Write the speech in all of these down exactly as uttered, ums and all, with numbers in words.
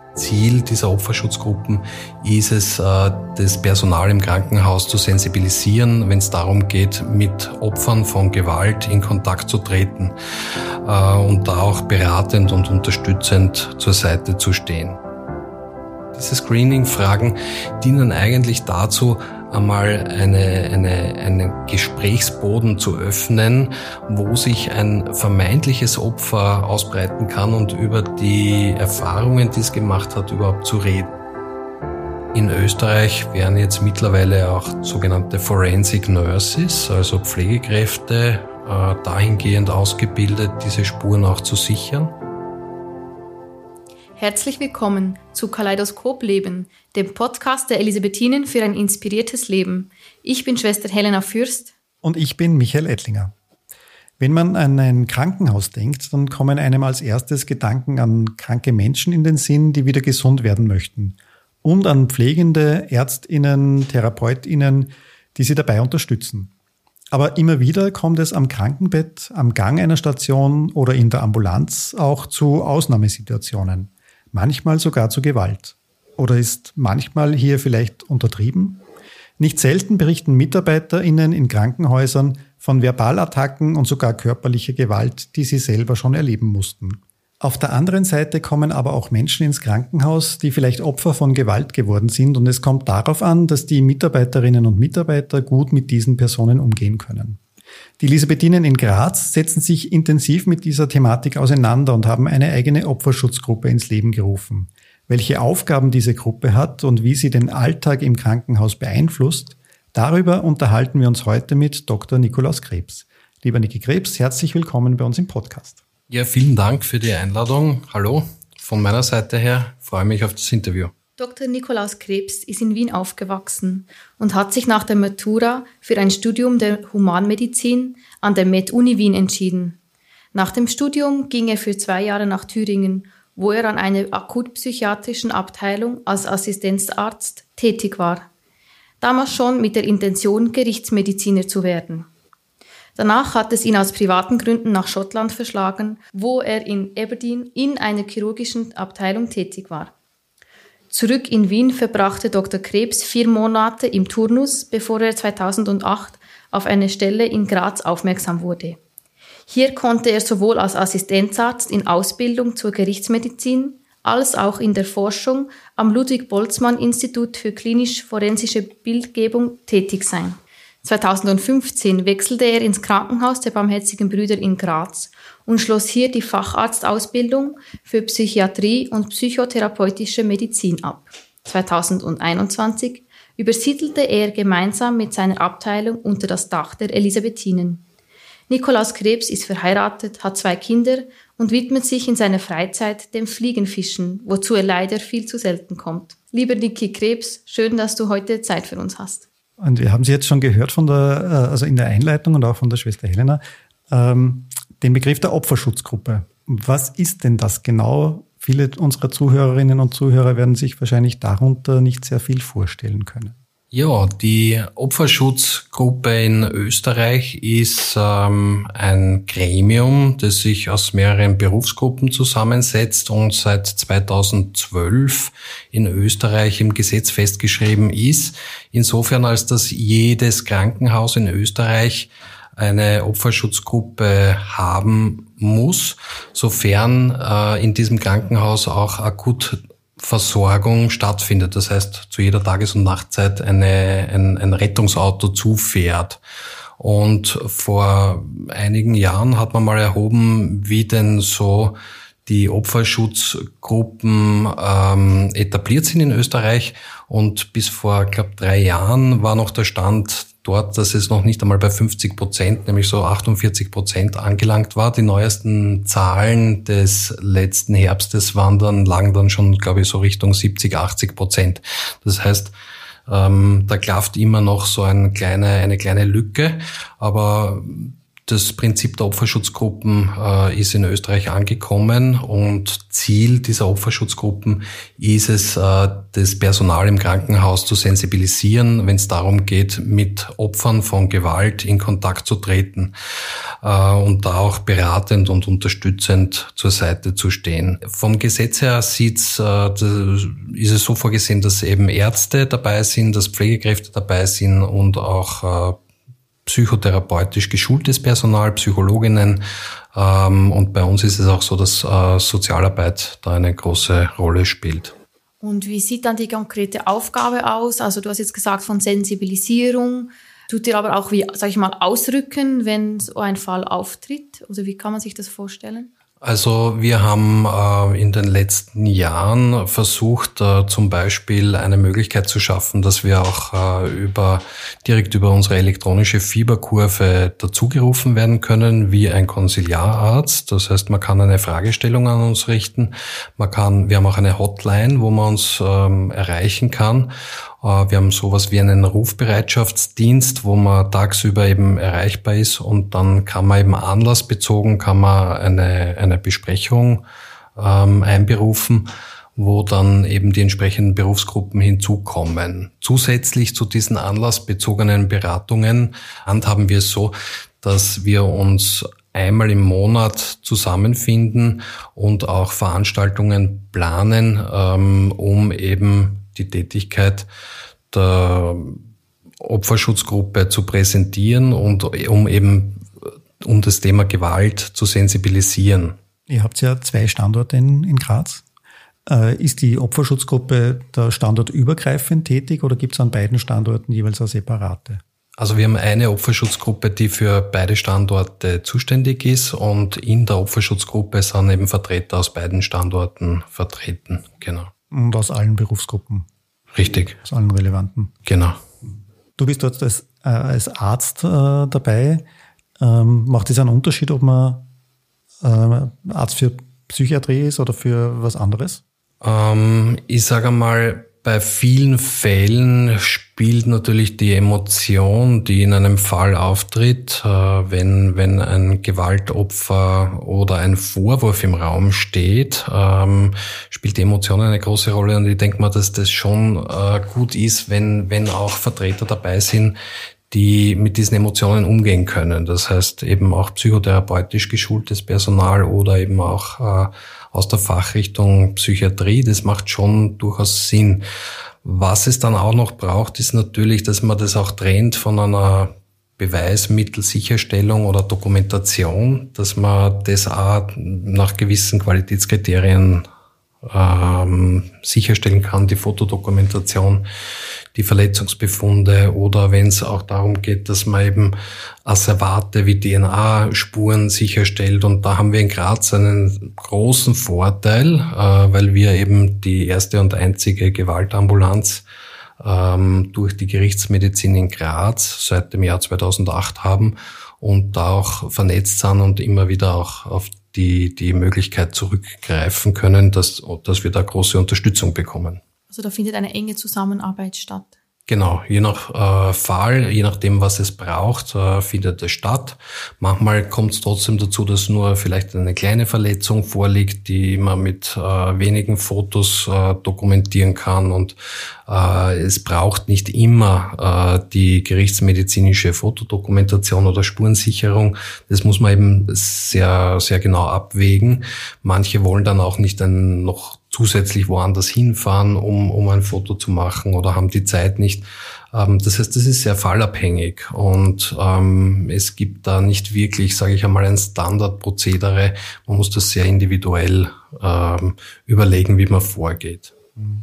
Ziel dieser Opferschutzgruppen ist es, das Personal im Krankenhaus zu sensibilisieren, wenn es darum geht, mit Opfern von Gewalt in Kontakt zu treten und da auch beratend und unterstützend zur Seite zu stehen. Diese Screening-Fragen dienen eigentlich dazu, einmal eine, eine, einen Gesprächsboden zu öffnen, wo sich ein vermeintliches Opfer ausbreiten kann und über die Erfahrungen, die es gemacht hat, überhaupt zu reden. In Österreich werden jetzt mittlerweile auch sogenannte Forensic Nurses, also Pflegekräfte, äh, dahingehend ausgebildet, diese Spuren auch zu sichern. Herzlich willkommen zu Kaleidoskop Leben, dem Podcast der Elisabethinen für ein inspiriertes Leben. Ich bin Schwester Helena Fürst. Und ich bin Michael Ettlinger. Wenn man an ein Krankenhaus denkt, dann kommen einem als erstes Gedanken an kranke Menschen in den Sinn, die wieder gesund werden möchten. Und an pflegende ÄrztInnen, TherapeutInnen, die sie dabei unterstützen. Aber immer wieder kommt es am Krankenbett, am Gang einer Station oder in der Ambulanz auch zu Ausnahmesituationen. Manchmal sogar zu Gewalt. Oder ist manchmal hier vielleicht untertrieben? Nicht selten berichten MitarbeiterInnen in Krankenhäusern von Verbalattacken und sogar körperlicher Gewalt, die sie selber schon erleben mussten. Auf der anderen Seite kommen aber auch Menschen ins Krankenhaus, die vielleicht Opfer von Gewalt geworden sind, und es kommt darauf an, dass die Mitarbeiterinnen und Mitarbeiter gut mit diesen Personen umgehen können. Die Elisabethinen in Graz setzen sich intensiv mit dieser Thematik auseinander und haben eine eigene Opferschutzgruppe ins Leben gerufen. Welche Aufgaben diese Gruppe hat und wie sie den Alltag im Krankenhaus beeinflusst, darüber unterhalten wir uns heute mit Doktor Nikolaus Krebs. Lieber Niki Krebs, herzlich willkommen bei uns im Podcast. Ja, vielen Dank für die Einladung. Hallo, von meiner Seite her, freue mich auf das Interview. Doktor Nikolaus Krebs ist in Wien aufgewachsen und hat sich nach der Matura für ein Studium der Humanmedizin an der Med-Uni Wien entschieden. Nach dem Studium ging er für zwei Jahre nach Thüringen, wo er an einer akutpsychiatrischen Abteilung als Assistenzarzt tätig war. Damals schon mit der Intention, Gerichtsmediziner zu werden. Danach hat es ihn aus privaten Gründen nach Schottland verschlagen, wo er in Aberdeen in einer chirurgischen Abteilung tätig war. Zurück in Wien verbrachte Doktor Krebs vier Monate im Turnus, bevor er zweitausendacht auf eine Stelle in Graz aufmerksam wurde. Hier konnte er sowohl als Assistenzarzt in Ausbildung zur Gerichtsmedizin als auch in der Forschung am Ludwig-Boltzmann-Institut für klinisch-forensische Bildgebung tätig sein. zweitausendfünfzehn wechselte er ins Krankenhaus der Barmherzigen Brüder in Graz und schloss hier die Facharztausbildung für Psychiatrie und psychotherapeutische Medizin ab. zweitausendeinundzwanzig übersiedelte er gemeinsam mit seiner Abteilung unter das Dach der Elisabethinen. Nikolaus Krebs ist verheiratet, hat zwei Kinder und widmet sich in seiner Freizeit dem Fliegenfischen, wozu er leider viel zu selten kommt. Lieber Niki Krebs, schön, dass du heute Zeit für uns hast. Und wir haben Sie jetzt schon gehört von der, also in der Einleitung und auch von der Schwester Helena, ähm, den Begriff der Opferschutzgruppe. Was ist denn das genau? Viele unserer Zuhörerinnen und Zuhörer werden sich wahrscheinlich darunter nicht sehr viel vorstellen können. Ja, die Opferschutzgruppe in Österreich ist ähm, ein Gremium, das sich aus mehreren Berufsgruppen zusammensetzt und seit zweitausendzwölf in Österreich im Gesetz festgeschrieben ist. Insofern, als dass jedes Krankenhaus in Österreich eine Opferschutzgruppe haben muss, sofern äh, in diesem Krankenhaus auch akut Versorgung stattfindet. Das heißt, zu jeder Tages- und Nachtzeit eine, ein, ein Rettungsauto zufährt. Und vor einigen Jahren hat man mal erhoben, wie denn so die Opferschutzgruppen ähm, etabliert sind in Österreich. Und bis vor, glaube drei Jahren war noch der Stand dort, dass es noch nicht einmal bei fünfzig Prozent, nämlich so achtundvierzig Prozent angelangt war. Die neuesten Zahlen des letzten Herbstes waren dann, lagen dann schon, glaube ich, so Richtung siebzig, achtzig Prozent. Das heißt, ähm, da klafft immer noch so eine kleine, eine kleine Lücke, aber Das Prinzip der Opferschutzgruppen äh, ist in Österreich angekommen und Ziel dieser Opferschutzgruppen ist es, äh, das Personal im Krankenhaus zu sensibilisieren, wenn es darum geht, mit Opfern von Gewalt in Kontakt zu treten äh, und da auch beratend und unterstützend zur Seite zu stehen. Vom Gesetz her sieht's, äh, ist es so vorgesehen, dass eben Ärzte dabei sind, dass Pflegekräfte dabei sind und auch äh, psychotherapeutisch geschultes Personal, Psychologinnen. Ähm, und bei uns ist es auch so, dass äh, Sozialarbeit da eine große Rolle spielt. Und wie sieht dann die konkrete Aufgabe aus? Also du hast jetzt gesagt von Sensibilisierung. Tut ihr aber auch, wie, sag ich mal, ausrücken, wenn so ein Fall auftritt? Also wie kann man sich das vorstellen? Also wir haben äh, in den letzten Jahren versucht, äh, zum Beispiel eine Möglichkeit zu schaffen, dass wir auch äh, über direkt über unsere elektronische Fieberkurve dazugerufen werden können, wie ein Konsiliararzt. Das heißt, man kann eine Fragestellung an uns richten. Man kann, wir haben auch eine Hotline, wo man uns ähm, erreichen kann. Wir haben sowas wie einen Rufbereitschaftsdienst, wo man tagsüber eben erreichbar ist und dann kann man eben anlassbezogen kann man eine eine Besprechung ähm, einberufen, wo dann eben die entsprechenden Berufsgruppen hinzukommen. Zusätzlich zu diesen anlassbezogenen Beratungen handhaben wir es so, dass wir uns einmal im Monat zusammenfinden und auch Veranstaltungen planen, ähm, um eben die Tätigkeit der Opferschutzgruppe zu präsentieren und um eben um das Thema Gewalt zu sensibilisieren. Ihr habt ja zwei Standorte in, in Graz. Äh, ist die Opferschutzgruppe da standortübergreifend tätig oder gibt es an beiden Standorten jeweils eine separate? Also wir haben eine Opferschutzgruppe, die für beide Standorte zuständig ist und in der Opferschutzgruppe sind eben Vertreter aus beiden Standorten vertreten. Genau. Und aus allen Berufsgruppen? Richtig. Aus allen relevanten? Genau. Du bist dort als, äh, als Arzt äh, dabei. Ähm, macht es einen Unterschied, ob man äh, Arzt für Psychiatrie ist oder für was anderes? Ähm, ich sage einmal, bei vielen Fällen spielt natürlich die Emotion, die in einem Fall auftritt, äh, wenn wenn ein Gewaltopfer oder ein Vorwurf im Raum steht, ähm, spielt die Emotion eine große Rolle. Und ich denke mal, dass das schon äh, gut ist, wenn wenn auch Vertreter dabei sind, die mit diesen Emotionen umgehen können. Das heißt eben auch psychotherapeutisch geschultes Personal oder eben auch äh, aus der Fachrichtung Psychiatrie. Das macht schon durchaus Sinn. Was es dann auch noch braucht, ist natürlich, dass man das auch trennt von einer Beweismittelsicherstellung oder Dokumentation, dass man das auch nach gewissen Qualitätskriterien ähm, sicherstellen kann, die Fotodokumentation, die Verletzungsbefunde oder wenn es auch darum geht, dass man eben Asservate wie D N A-Spuren sicherstellt. Und da haben wir in Graz einen großen Vorteil, äh, weil wir eben die erste und einzige Gewaltambulanz ähm, durch die Gerichtsmedizin in Graz seit dem Jahr zweitausendacht haben und da auch vernetzt sind und immer wieder auch auf die die Möglichkeit zurückgreifen können, dass dass wir da große Unterstützung bekommen. Also da findet eine enge Zusammenarbeit statt. Genau, je nach äh, Fall, je nachdem, was es braucht, äh, findet es statt. Manchmal kommt es trotzdem dazu, dass nur vielleicht eine kleine Verletzung vorliegt, die man mit äh, wenigen Fotos äh, dokumentieren kann. Und äh, es braucht nicht immer äh, die gerichtsmedizinische Fotodokumentation oder Spurensicherung. Das muss man eben sehr, sehr genau abwägen. Manche wollen dann auch nicht ein noch zusätzlich woanders hinfahren, um um ein Foto zu machen oder haben die Zeit nicht. Ähm, das heißt, das ist sehr fallabhängig und ähm, es gibt da nicht wirklich, sage ich einmal, ein Standardprozedere. Man muss das sehr individuell ähm, überlegen, wie man vorgeht.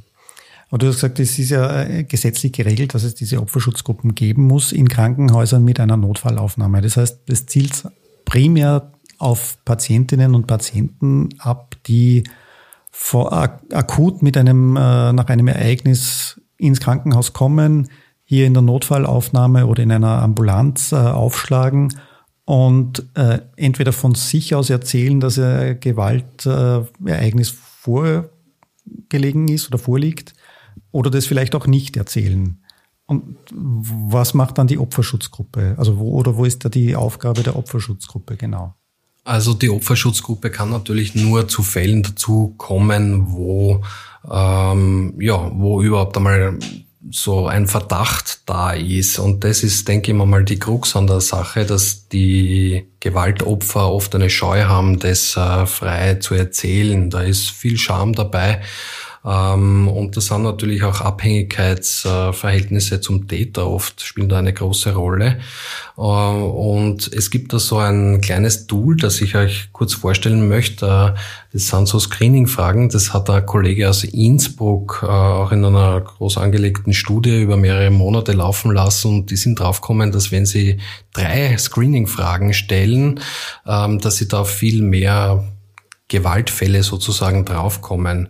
Und du hast gesagt, es ist ja gesetzlich geregelt, dass es diese Opferschutzgruppen geben muss in Krankenhäusern mit einer Notfallaufnahme. Das heißt, das zielt primär auf Patientinnen und Patienten ab, die vor, akut mit einem, äh, nach einem Ereignis ins Krankenhaus kommen, hier in der Notfallaufnahme oder in einer Ambulanz äh, aufschlagen und äh, entweder von sich aus erzählen, dass ein Gewaltereignis vorgelegen ist oder vorliegt oder das vielleicht auch nicht erzählen. Und was macht dann die Opferschutzgruppe? Also wo oder wo ist da die Aufgabe der Opferschutzgruppe genau? Also die Opferschutzgruppe kann natürlich nur zu Fällen dazu kommen, wo ähm, ja, wo überhaupt einmal so ein Verdacht da ist. Und das ist, denke ich mal, die Krux an der Sache, dass die Gewaltopfer oft eine Scheu haben, das äh, frei zu erzählen. Da ist viel Scham dabei. Ähm, und das sind natürlich auch Abhängigkeitsverhältnisse zum Täter oft, spielen da eine große Rolle. Äh, und es gibt da so ein kleines Tool, das ich euch kurz vorstellen möchte. Das sind so Screening-Fragen. Das hat ein Kollege aus Innsbruck äh, auch in einer groß angelegten Studie über mehrere Monate laufen lassen. Und die sind draufgekommen, dass wenn sie drei Screening-Fragen stellen, ähm, dass sie da viel mehr Gewaltfälle sozusagen draufkommen.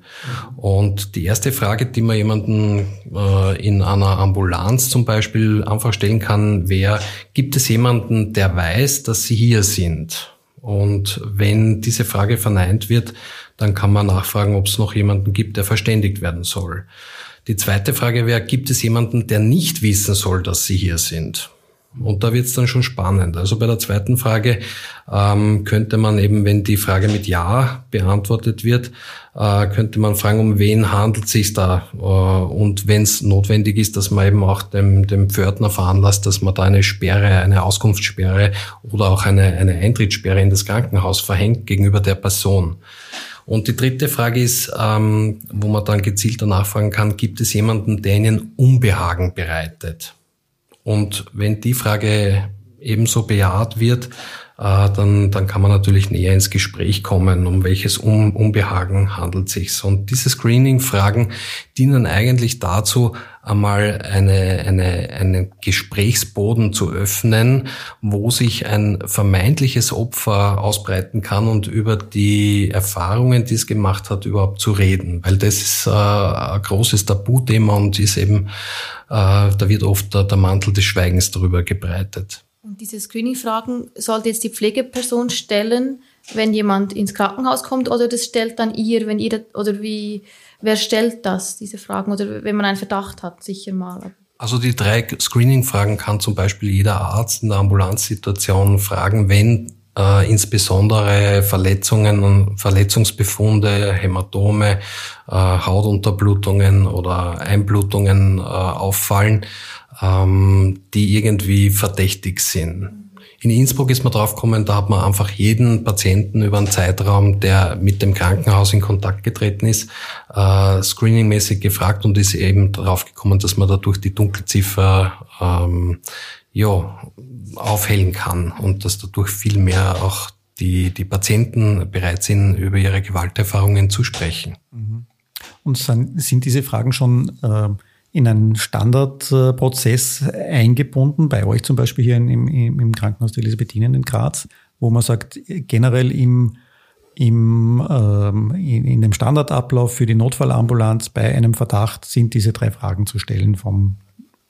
Und die erste Frage, die man jemanden äh, in einer Ambulanz zum Beispiel einfach stellen kann, wäre, gibt es jemanden, der weiß, dass Sie hier sind? Und wenn diese Frage verneint wird, dann kann man nachfragen, ob es noch jemanden gibt, der verständigt werden soll. Die zweite Frage wäre, gibt es jemanden, der nicht wissen soll, dass Sie hier sind? Und da wird es dann schon spannend. Also bei der zweiten Frage ähm, könnte man eben, wenn die Frage mit Ja beantwortet wird, äh, könnte man fragen, um wen handelt es sich da? Äh, und wenn es notwendig ist, dass man eben auch dem, dem Pförtner veranlasst, dass man da eine Sperre, eine Auskunftssperre oder auch eine, eine Eintrittssperre in das Krankenhaus verhängt gegenüber der Person. Und die dritte Frage ist, ähm, wo man dann gezielter nachfragen kann, gibt es jemanden, der Ihnen Unbehagen bereitet? Und wenn die Frage ebenso bejaht wird, äh, dann, dann kann man natürlich näher ins Gespräch kommen, um welches Un- Unbehagen handelt es sich. Und diese Screening-Fragen dienen eigentlich dazu, einmal eine, eine, einen Gesprächsboden zu öffnen, wo sich ein vermeintliches Opfer ausbreiten kann und über die Erfahrungen, die es gemacht hat, überhaupt zu reden. Weil das ist äh, ein großes Tabuthema und ist eben, äh, da wird oft der, der Mantel des Schweigens darüber gebreitet. Und diese Screening-Fragen sollte jetzt die Pflegeperson stellen, wenn jemand ins Krankenhaus kommt, oder das stellt dann ihr, wenn ihr, oder wie, wer stellt das, diese Fragen, oder wenn man einen Verdacht hat, sicher mal. Also die drei Screening-Fragen kann zum Beispiel jeder Arzt in der Ambulanzsituation fragen, wenn äh, insbesondere Verletzungen und Verletzungsbefunde, Hämatome, äh, Hautunterblutungen oder Einblutungen äh, auffallen, ähm, die irgendwie verdächtig sind. In Innsbruck ist man draufgekommen, da hat man einfach jeden Patienten über einen Zeitraum, der mit dem Krankenhaus in Kontakt getreten ist, äh, screeningmäßig gefragt und ist eben draufgekommen, dass man dadurch die Dunkelziffer ähm, ja, aufhellen kann und dass dadurch viel mehr auch die, die Patienten bereit sind, über ihre Gewalterfahrungen zu sprechen. Und sind diese Fragen schon äh, in einen Standardprozess eingebunden, bei euch zum Beispiel hier im, im, im Krankenhaus der Elisabethinen in Graz, wo man sagt, generell im, im, ähm, in, in dem Standardablauf für die Notfallambulanz bei einem Verdacht sind diese drei Fragen zu stellen vom,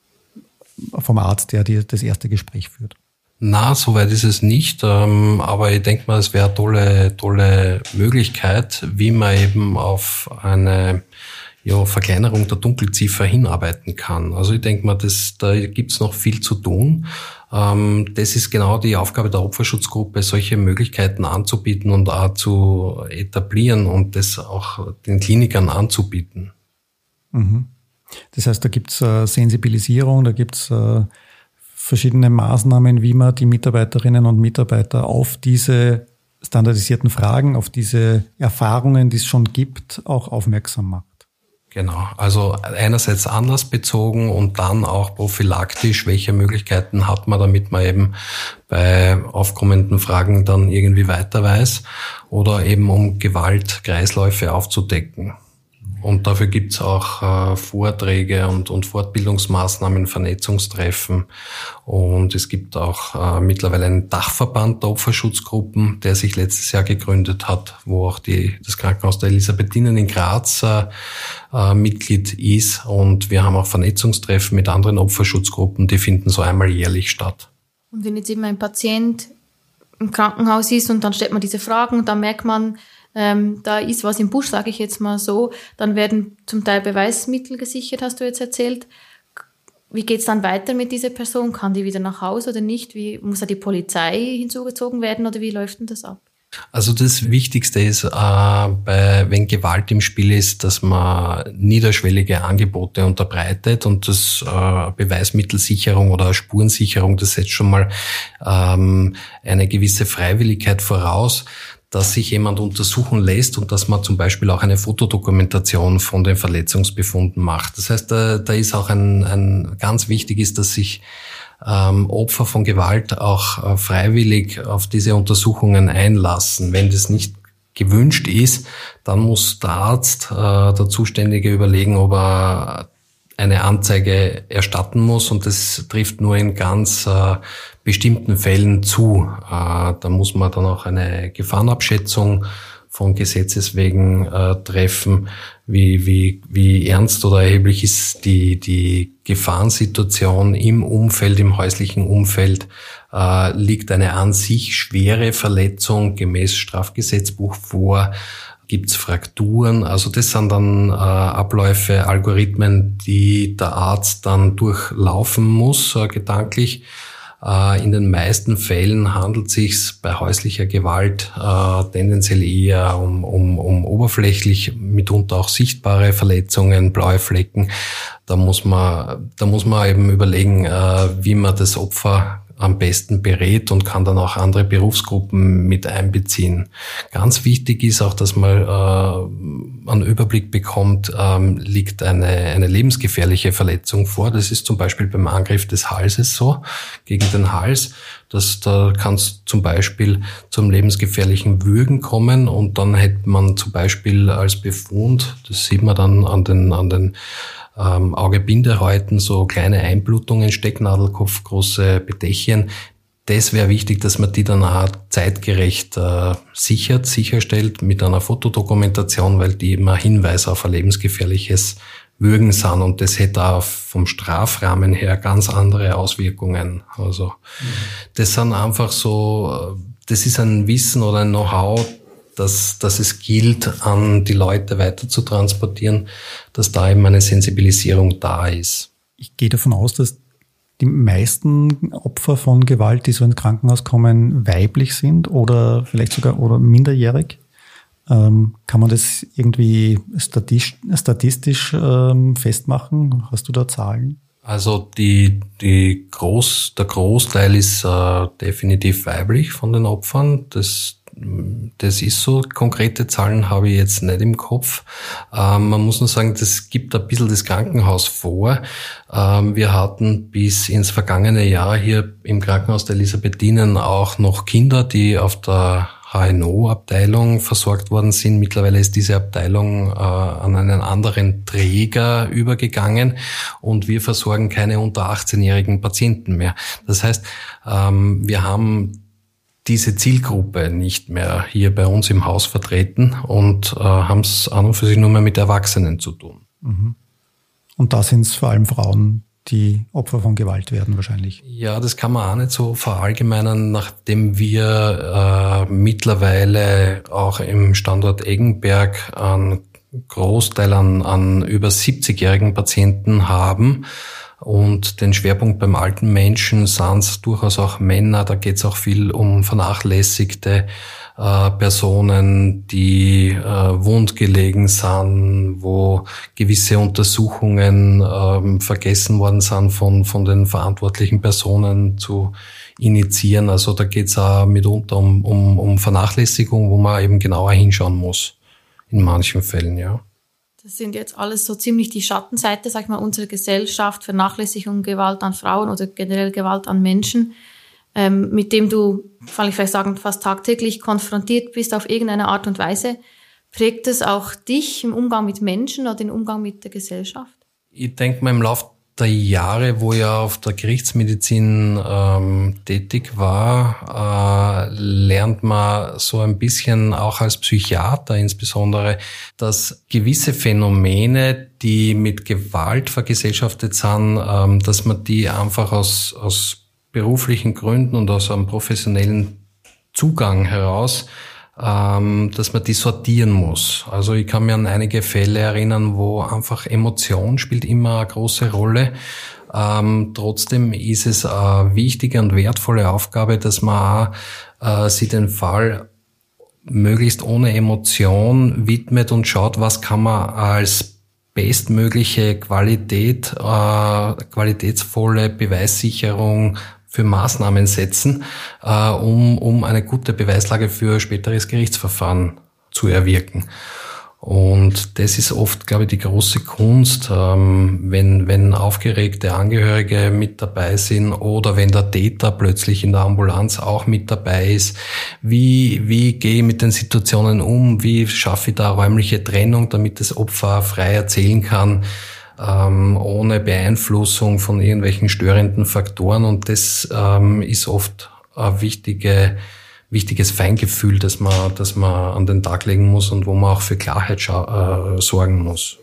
vom Arzt, der die, das erste Gespräch führt? Na, soweit ist es nicht, ähm, aber ich denke mal, es wäre eine tolle, tolle Möglichkeit, wie man eben auf eine ja, Verkleinerung der Dunkelziffer hinarbeiten kann. Also ich denke mal, das, da gibt's noch viel zu tun. Ähm, das ist genau die Aufgabe der Opferschutzgruppe, solche Möglichkeiten anzubieten und auch zu etablieren und das auch den Klinikern anzubieten. Mhm. Das heißt, da gibt's äh, Sensibilisierung, da gibt's äh, verschiedene Maßnahmen, wie man die Mitarbeiterinnen und Mitarbeiter auf diese standardisierten Fragen, auf diese Erfahrungen, die es schon gibt, auch aufmerksam macht. Genau, also einerseits anlassbezogen und dann auch prophylaktisch, welche Möglichkeiten hat man, damit man eben bei aufkommenden Fragen dann irgendwie weiter weiß oder eben um Gewaltkreisläufe aufzudecken. Und dafür gibt's auch äh, Vorträge und, und Fortbildungsmaßnahmen, Vernetzungstreffen. Und es gibt auch äh, mittlerweile einen Dachverband der Opferschutzgruppen, der sich letztes Jahr gegründet hat, wo auch die, das Krankenhaus der Elisabethinen in Graz äh, äh, Mitglied ist. Und wir haben auch Vernetzungstreffen mit anderen Opferschutzgruppen, die finden so einmal jährlich statt. Und wenn jetzt eben ein Patient im Krankenhaus ist und dann stellt man diese Fragen und dann merkt man, Ähm, da ist was im Busch, sage ich jetzt mal so, dann werden zum Teil Beweismittel gesichert, hast du jetzt erzählt. wie geht's dann weiter mit dieser Person? Kann die wieder nach Hause oder nicht? Wie, muss da die Polizei hinzugezogen werden oder wie läuft denn das ab? Also das Wichtigste ist, äh, bei, wenn Gewalt im Spiel ist, dass man niederschwellige Angebote unterbreitet und das äh, Beweismittelsicherung oder Spurensicherung, das setzt schon mal ähm, eine gewisse Freiwilligkeit voraus, dass sich jemand untersuchen lässt und dass man zum Beispiel auch eine Fotodokumentation von den Verletzungsbefunden macht. Das heißt, da, da ist auch ein, ein ganz wichtig ist, dass sich Ähm, Opfer von Gewalt auch äh, freiwillig auf diese Untersuchungen einlassen. Wenn das nicht gewünscht ist, dann muss der Arzt, äh, der Zuständige, überlegen, ob er eine Anzeige erstatten muss, und das trifft nur in ganz äh, bestimmten Fällen zu. Äh, da muss man dann auch eine Gefahrenabschätzung von Gesetzes wegen äh, treffen, wie wie wie ernst oder erheblich ist die die Gefahrensituation im Umfeld, im häuslichen Umfeld, äh, liegt eine an sich schwere Verletzung gemäß Strafgesetzbuch vor, gibt's Frakturen, also das sind dann äh, Abläufe, Algorithmen, die der Arzt dann durchlaufen muss, äh, gedanklich. In den meisten Fällen handelt es sich bei häuslicher Gewalt äh, tendenziell eher um, um, um oberflächlich, mitunter auch sichtbare Verletzungen, blaue Flecken. Da muss man, da muss man eben überlegen, äh, wie man das Opfer am besten berät und kann dann auch andere Berufsgruppen mit einbeziehen. Ganz wichtig ist auch, dass man äh, einen Überblick bekommt, ähm, liegt eine, eine lebensgefährliche Verletzung vor. Das ist zum Beispiel beim Angriff des Halses so, gegen den Hals. Das, da kann es zum Beispiel zum lebensgefährlichen Würgen kommen, und dann hätte man zum Beispiel als Befund, das sieht man dann an den, an den Ähm, Augebindehäuten, so kleine Einblutungen, Stecknadelkopf, große Petechien. Das wäre wichtig, dass man die dann auch zeitgerecht äh, sichert, sicherstellt mit einer Fotodokumentation, weil die immer Hinweise auf ein lebensgefährliches Würgen sind, und das hätte auch vom Strafrahmen her ganz andere Auswirkungen. Also mhm. das sind einfach so, das ist ein Wissen oder ein Know-how, dass, dass es gilt, an die Leute weiter zu transportieren, dass da eben eine Sensibilisierung da ist. Ich gehe davon aus, dass die meisten Opfer von Gewalt, die so ins Krankenhaus kommen, weiblich sind oder vielleicht sogar oder minderjährig. Ähm, kann man das irgendwie statistisch, statistisch ähm, festmachen? Hast du da Zahlen? Also die, die Groß, der Großteil ist äh, definitiv weiblich von den Opfern. Das Das ist so. Konkrete Zahlen habe ich jetzt nicht im Kopf. Ähm, man muss nur sagen, das gibt ein bisschen das Krankenhaus vor. Ähm, wir hatten bis ins vergangene Jahr hier im Krankenhaus der Elisabethinen auch noch Kinder, die auf der H N O-Abteilung versorgt worden sind. Mittlerweile ist diese Abteilung äh, an einen anderen Träger übergegangen, und wir versorgen keine unter achtzehnjährigen Patienten mehr. Das heißt, ähm, wir haben diese Zielgruppe nicht mehr hier bei uns im Haus vertreten und äh, haben es an und für sich nur mehr mit Erwachsenen zu tun. Und da sind es vor allem Frauen, die Opfer von Gewalt werden wahrscheinlich. Ja, das kann man auch nicht so verallgemeinern, nachdem wir äh, mittlerweile auch im Standort Eggenberg einen Großteil an, an über siebzigjährigen Patienten haben. Und den Schwerpunkt beim alten Menschen sind es durchaus auch Männer. Da geht es auch viel um vernachlässigte äh, Personen, die äh, wundgelegen sind, wo gewisse Untersuchungen äh, vergessen worden sind von von den verantwortlichen Personen zu initiieren. Also da geht es auch mitunter um, um, um Vernachlässigung, wo man eben genauer hinschauen muss in manchen Fällen, ja. Das sind jetzt alles so ziemlich die Schattenseite, sag ich mal, unserer Gesellschaft, Vernachlässigung, Gewalt an Frauen oder generell Gewalt an Menschen, ähm, mit dem du, kann ich vielleicht sagen, fast tagtäglich konfrontiert bist auf irgendeine Art und Weise. Prägt es auch dich im Umgang mit Menschen oder im Umgang mit der Gesellschaft? Ich denke mal, im Laufe der Jahre, wo ich auf der Gerichtsmedizin ähm, tätig war, äh, lernt man so ein bisschen auch als Psychiater insbesondere, dass gewisse Phänomene, die mit Gewalt vergesellschaftet sind, ähm, dass man die einfach aus, aus beruflichen Gründen und aus einem professionellen Zugang heraus, ähm, dass man die sortieren muss. Also ich kann mir an einige Fälle erinnern, wo einfach Emotion spielt immer eine große Rolle. Ähm, trotzdem ist es eine wichtige und wertvolle Aufgabe, dass man auch, äh, sich den Fall möglichst ohne Emotion widmet und schaut, was kann man als bestmögliche Qualität, äh, qualitätsvolle Beweissicherung für Maßnahmen setzen, äh, um, um eine gute Beweislage für späteres Gerichtsverfahren zu erwirken. Und das ist oft, glaube ich, die große Kunst, ähm, wenn, wenn aufgeregte Angehörige mit dabei sind oder wenn der Täter plötzlich in der Ambulanz auch mit dabei ist. Wie, wie gehe ich mit den Situationen um? Wie schaffe ich da räumliche Trennung, damit das Opfer frei erzählen kann, ähm, ohne Beeinflussung von irgendwelchen störenden Faktoren? Und das ähm, ist oft eine wichtige wichtiges Feingefühl, das man, das man an den Tag legen muss und wo man auch für Klarheit scha- äh, sorgen muss.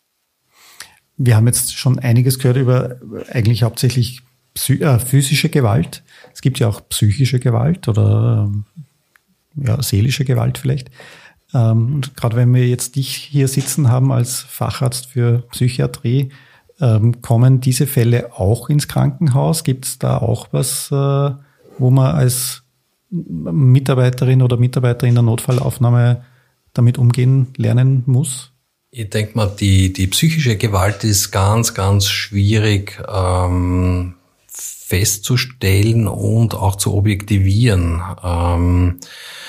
Wir haben jetzt schon einiges gehört über eigentlich hauptsächlich psy- äh, physische Gewalt. Es gibt ja auch psychische Gewalt oder ähm, ja, seelische Gewalt vielleicht. Ähm, und gerade wenn wir jetzt dich hier sitzen haben als Facharzt für Psychiatrie, ähm, kommen diese Fälle auch ins Krankenhaus? Gibt es da auch was, äh, wo man als Mitarbeiterin oder Mitarbeiter in der Notfallaufnahme damit umgehen lernen muss? Ich denke mal, die, die psychische Gewalt ist ganz, ganz schwierig ähm, festzustellen und auch zu objektivieren. Ähm,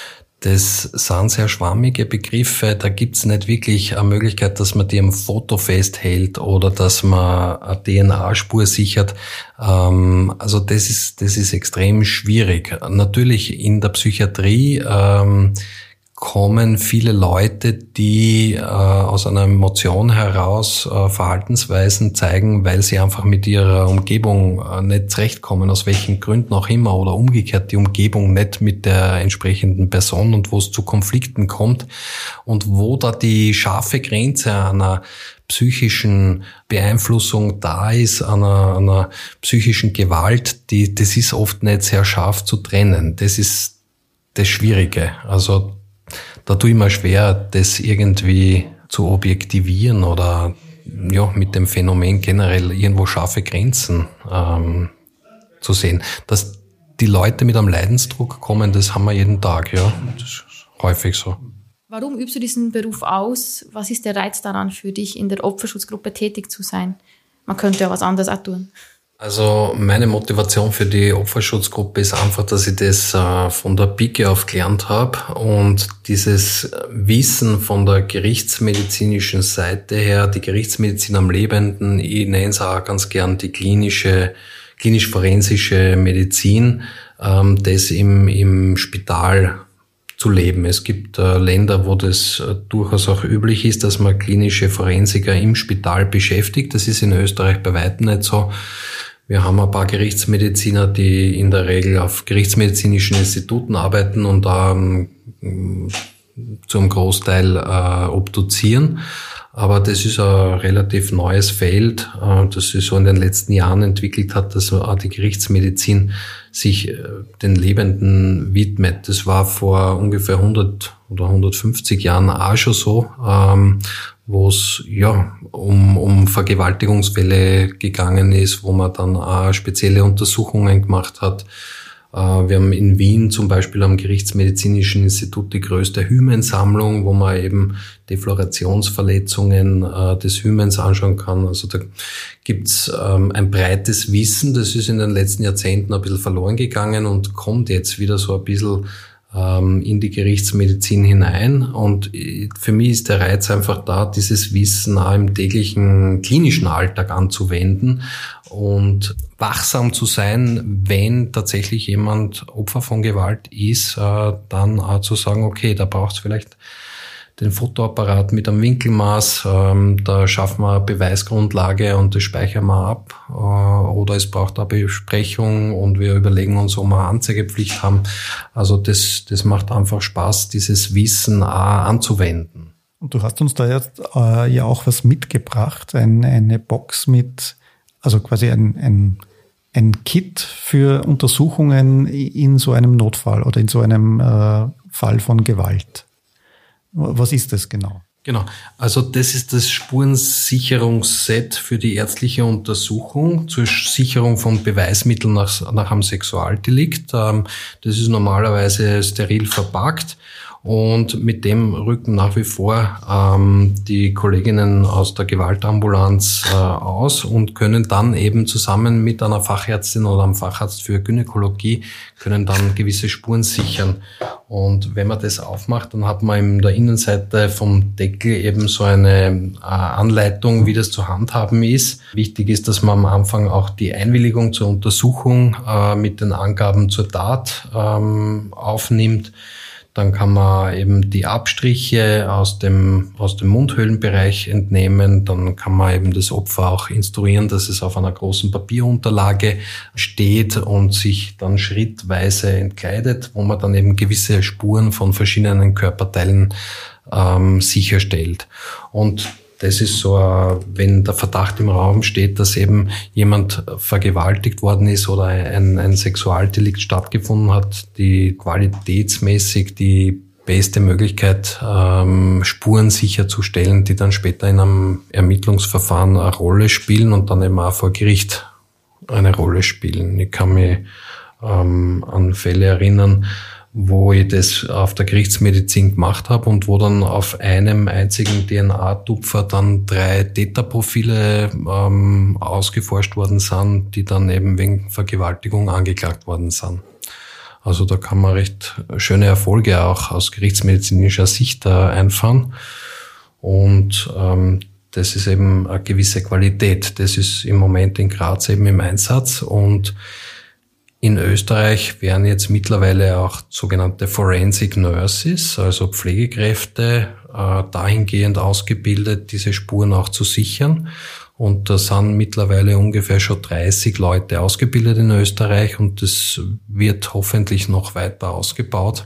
das sind sehr schwammige Begriffe. Da gibt's nicht wirklich eine Möglichkeit, dass man die am Foto festhält oder dass man eine D N A-Spur sichert. Ähm, also das ist, das ist extrem schwierig. Natürlich in der Psychiatrie ähm, kommen viele Leute, die äh, aus einer Emotion heraus äh, Verhaltensweisen zeigen, weil sie einfach mit ihrer Umgebung äh, nicht zurechtkommen, aus welchen Gründen auch immer, oder umgekehrt die Umgebung nicht mit der entsprechenden Person und wo es zu Konflikten kommt und wo da die scharfe Grenze einer psychischen Beeinflussung da ist, einer, einer psychischen Gewalt, die, das ist oft nicht sehr scharf zu trennen. Das ist das Schwierige. Also da tue ich mir schwer, das irgendwie zu objektivieren oder ja mit dem Phänomen generell irgendwo scharfe Grenzen ähm, zu sehen. Dass die Leute mit einem Leidensdruck kommen, das haben wir jeden Tag, ja. Das ist häufig so. Warum übst du diesen Beruf aus? Was ist der Reiz daran für dich, in der Opferschutzgruppe tätig zu sein? Man könnte ja was anderes auch tun. Also meine Motivation für die Opferschutzgruppe ist einfach, dass ich das äh, von der Pike auf gelernt habe und dieses Wissen von der gerichtsmedizinischen Seite her, die Gerichtsmedizin am Lebenden, ich nenne es auch ganz gern die klinische, klinisch-forensische Medizin, ähm, das im, im Spital zu leben. Es gibt äh, Länder, wo das äh, durchaus auch üblich ist, dass man klinische Forensiker im Spital beschäftigt. Das ist in Österreich bei weitem nicht so. Wir haben ein paar Gerichtsmediziner, die in der Regel auf gerichtsmedizinischen Instituten arbeiten und da ähm, zum Großteil äh, obduzieren. Aber das ist ein relativ neues Feld, äh, das sich so in den letzten Jahren entwickelt hat, dass auch die Gerichtsmedizin sich äh, den Lebenden widmet. Das war vor ungefähr hundert oder hundertfünfzig Jahren auch schon so, ähm, wo es ja um, um Vergewaltigungsfälle gegangen ist, wo man dann auch spezielle Untersuchungen gemacht hat. Wir haben in Wien zum Beispiel am Gerichtsmedizinischen Institut die größte Hymensammlung, wo man eben Deflorationsverletzungen äh, des Hymens anschauen kann. Also da gibt's ähm, ein breites Wissen, das ist in den letzten Jahrzehnten ein bisschen verloren gegangen und kommt jetzt wieder so ein bisschen ähm, in die Gerichtsmedizin hinein. Und für mich ist der Reiz einfach da, dieses Wissen auch im täglichen klinischen Alltag anzuwenden und wachsam zu sein, wenn tatsächlich jemand Opfer von Gewalt ist, äh, dann auch zu sagen, okay, da braucht es vielleicht den Fotoapparat mit einem Winkelmaß, ähm, da schaffen wir eine Beweisgrundlage und das speichern wir ab. Äh, oder es braucht eine Besprechung und wir überlegen uns, ob wir eine Anzeigepflicht haben. Also das, das macht einfach Spaß, dieses Wissen auch anzuwenden. Und du hast uns da jetzt äh, ja auch was mitgebracht, ein, eine Box mit, also quasi ein, ein, ein Kit für Untersuchungen in so einem Notfall oder in so einem äh, Fall von Gewalt. Was ist das genau? Genau, also das ist das Spurensicherungsset für die ärztliche Untersuchung zur Sicherung von Beweismitteln nach, nach einem Sexualdelikt. Das ist normalerweise steril verpackt. Und mit dem rücken nach wie vor ähm, die Kolleginnen aus der Gewaltambulanz äh, aus und können dann eben zusammen mit einer Fachärztin oder einem Facharzt für Gynäkologie können dann gewisse Spuren sichern. Und wenn man das aufmacht, dann hat man in der Innenseite vom Deckel eben so eine äh, Anleitung, wie das zu handhaben ist. Wichtig ist, dass man am Anfang auch die Einwilligung zur Untersuchung äh, mit den Angaben zur Tat ähm, aufnimmt. Dann kann man eben die Abstriche aus dem, aus dem Mundhöhlenbereich entnehmen. Dann kann man eben das Opfer auch instruieren, dass es auf einer großen Papierunterlage steht und sich dann schrittweise entkleidet, wo man dann eben gewisse Spuren von verschiedenen Körperteilen ähm, sicherstellt. Und das ist so, wenn der Verdacht im Raum steht, dass eben jemand vergewaltigt worden ist oder ein, ein Sexualdelikt stattgefunden hat, die qualitätsmäßig die beste Möglichkeit, ähm, Spuren sicherzustellen, die dann später in einem Ermittlungsverfahren eine Rolle spielen und dann eben auch vor Gericht eine Rolle spielen. Ich kann mich ähm, an Fälle erinnern, wo ich das auf der Gerichtsmedizin gemacht habe und wo dann auf einem einzigen D N A-Tupfer dann drei Täterprofile ähm, ausgeforscht worden sind, die dann eben wegen Vergewaltigung angeklagt worden sind. Also da kann man recht schöne Erfolge auch aus gerichtsmedizinischer Sicht äh, einfahren. Und ähm, das ist eben eine gewisse Qualität. Das ist im Moment in Graz eben im Einsatz und in Österreich werden jetzt mittlerweile auch sogenannte Forensic Nurses, also Pflegekräfte, äh, dahingehend ausgebildet, diese Spuren auch zu sichern. Und da sind mittlerweile ungefähr schon dreißig Leute ausgebildet in Österreich und das wird hoffentlich noch weiter ausgebaut,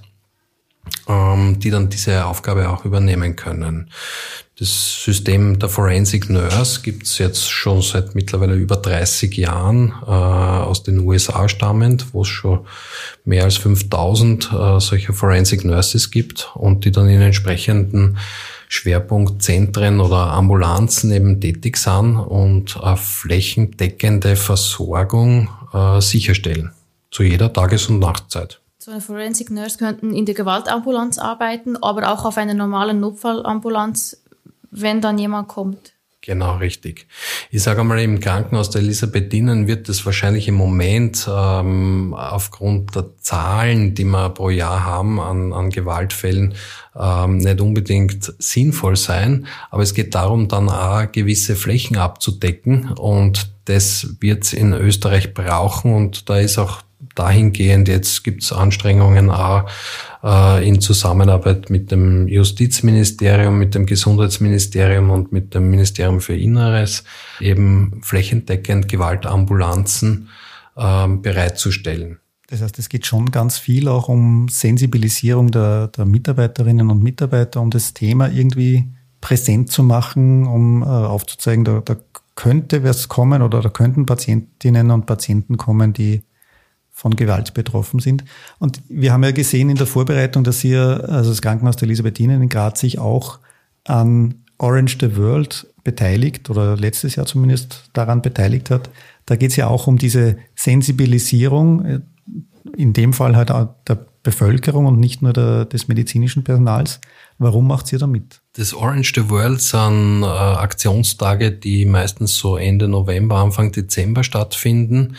ähm, die dann diese Aufgabe auch übernehmen können. Das System der Forensic Nurse gibt es jetzt schon seit mittlerweile über dreißig Jahren, äh, aus den U S A stammend, wo es schon mehr als fünftausend äh, solcher Forensic Nurses gibt und die dann in entsprechenden Schwerpunktzentren oder Ambulanzen eben tätig sind und eine flächendeckende Versorgung äh, sicherstellen, zu jeder Tages- und Nachtzeit. So eine Forensic Nurse könnten in der Gewaltambulanz arbeiten, aber auch auf einer normalen Notfallambulanz, wenn dann jemand kommt. Genau, richtig. Ich sage einmal, im Krankenhaus der Elisabethinen wird das wahrscheinlich im Moment ähm, aufgrund der Zahlen, die wir pro Jahr haben an, an Gewaltfällen, ähm, nicht unbedingt sinnvoll sein. Aber es geht darum, dann auch gewisse Flächen abzudecken und das wird es in Österreich brauchen und da ist auch dahingehend, jetzt gibt es Anstrengungen auch äh, in Zusammenarbeit mit dem Justizministerium, mit dem Gesundheitsministerium und mit dem Ministerium für Inneres, eben flächendeckend Gewaltambulanzen äh, bereitzustellen. Das heißt, es geht schon ganz viel auch um Sensibilisierung der, der Mitarbeiterinnen und Mitarbeiter, um das Thema irgendwie präsent zu machen, um äh, aufzuzeigen, da, da könnte was kommen oder da könnten Patientinnen und Patienten kommen, die von Gewalt betroffen sind. Und wir haben ja gesehen in der Vorbereitung, dass ihr, also das Krankenhaus der Elisabethinen in Graz, sich auch an Orange the World beteiligt oder letztes Jahr zumindest daran beteiligt hat. Da geht es ja auch um diese Sensibilisierung, in dem Fall halt auch der Bevölkerung und nicht nur der, des medizinischen Personals. Warum macht ihr da mit? Das Orange the World sind äh, Aktionstage, die meistens so Ende November, Anfang Dezember stattfinden,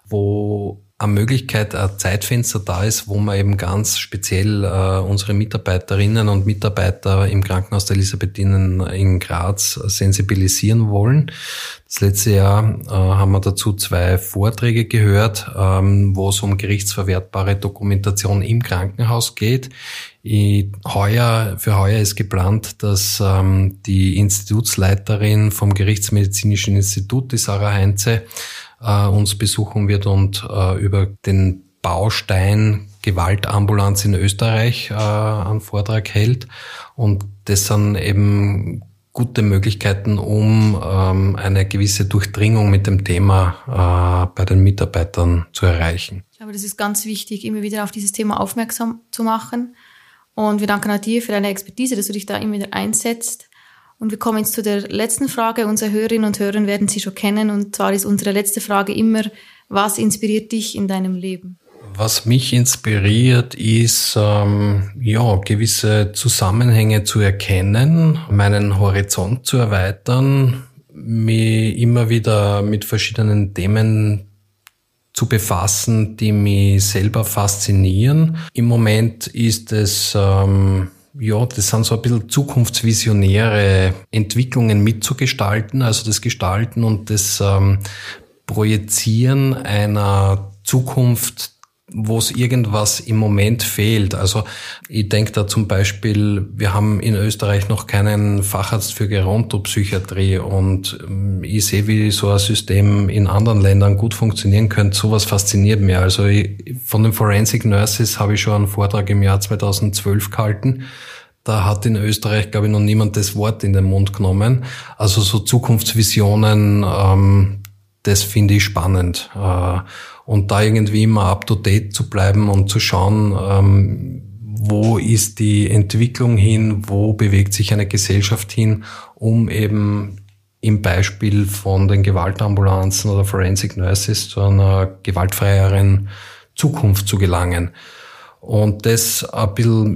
wo eine Möglichkeit, ein Zeitfenster da ist, wo wir eben ganz speziell äh, unsere Mitarbeiterinnen und Mitarbeiter im Krankenhaus der Elisabethinen in Graz sensibilisieren wollen. Das letzte Jahr äh, haben wir dazu zwei Vorträge gehört, ähm, wo es um gerichtsverwertbare Dokumentation im Krankenhaus geht. Ich, heuer, für heuer ist geplant, dass ähm, die Institutsleiterin vom Gerichtsmedizinischen Institut, die Sarah Heinze, Uh, uns besuchen wird und uh, über den Baustein Gewaltambulanz in Österreich uh, einen Vortrag hält. Und das sind eben gute Möglichkeiten, um um eine gewisse Durchdringung mit dem Thema uh, bei den Mitarbeitern zu erreichen. Ich glaube, das ist ganz wichtig, immer wieder auf dieses Thema aufmerksam zu machen. Und wir danken auch dir für deine Expertise, dass du dich da immer wieder einsetzt. Und wir kommen jetzt zu der letzten Frage. Unsere Hörerinnen und Hörer werden Sie schon kennen. Und zwar ist unsere letzte Frage immer, was inspiriert dich in deinem Leben? Was mich inspiriert, ist, ähm, ja, gewisse Zusammenhänge zu erkennen, meinen Horizont zu erweitern, mich immer wieder mit verschiedenen Themen zu befassen, die mich selber faszinieren. Im Moment ist es, ähm, ja, das sind so ein bisschen zukunftsvisionäre Entwicklungen mitzugestalten, also das Gestalten und das ähm, Projizieren einer Zukunft, wo es irgendwas im Moment fehlt. Also ich denke da zum Beispiel, wir haben in Österreich noch keinen Facharzt für Gerontopsychiatrie und ich sehe, wie so ein System in anderen Ländern gut funktionieren könnte. Sowas fasziniert mich. Also ich, von den Forensic Nurses habe ich schon einen Vortrag im Jahr zweitausendzwölf gehalten. Da hat in Österreich, glaube ich, noch niemand das Wort in den Mund genommen. Also so Zukunftsvisionen, ähm, das finde ich spannend. Äh, Und da irgendwie immer up-to-date zu bleiben und zu schauen, ähm, wo ist die Entwicklung hin, wo bewegt sich eine Gesellschaft hin, um eben im Beispiel von den Gewaltambulanzen oder Forensic Nurses zu einer gewaltfreieren Zukunft zu gelangen. Und das ein bisschen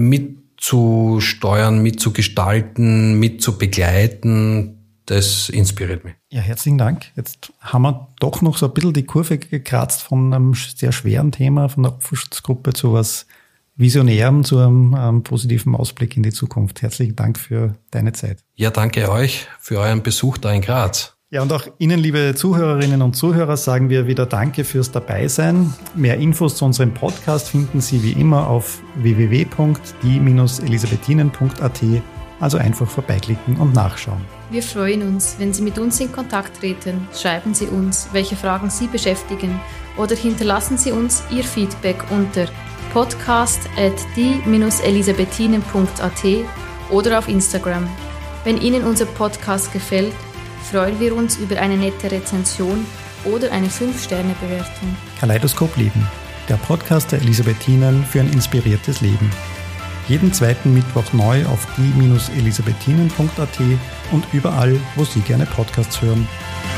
mitzusteuern, mitzugestalten, mitzubegleiten, das inspiriert mich. Ja, herzlichen Dank. Jetzt haben wir doch noch so ein bisschen die Kurve gekratzt von einem sehr schweren Thema, von der Opferschutzgruppe zu was Visionärem, zu einem, einem positiven Ausblick in die Zukunft. Herzlichen Dank für deine Zeit. Ja, danke euch für euren Besuch da in Graz. Ja, und auch Ihnen, liebe Zuhörerinnen und Zuhörer, sagen wir wieder Danke fürs Dabeisein. Mehr Infos zu unserem Podcast finden Sie wie immer auf w w w punkt die Bindestrich elisabethinen punkt a t. Also einfach vorbeiklicken und nachschauen. Wir freuen uns, wenn Sie mit uns in Kontakt treten. Schreiben Sie uns, welche Fragen Sie beschäftigen, oder hinterlassen Sie uns Ihr Feedback unter podcast at die Bindestrich elisabethinen punkt a t oder auf Instagram. Wenn Ihnen unser Podcast gefällt, freuen wir uns über eine nette Rezension oder eine fünf Sterne Bewertung. Kaleidoskop Leben, der Podcast der Elisabethinen für ein inspiriertes Leben. Jeden zweiten Mittwoch neu auf die Bindestrich elisabethinen punkt a t und überall, wo Sie gerne Podcasts hören.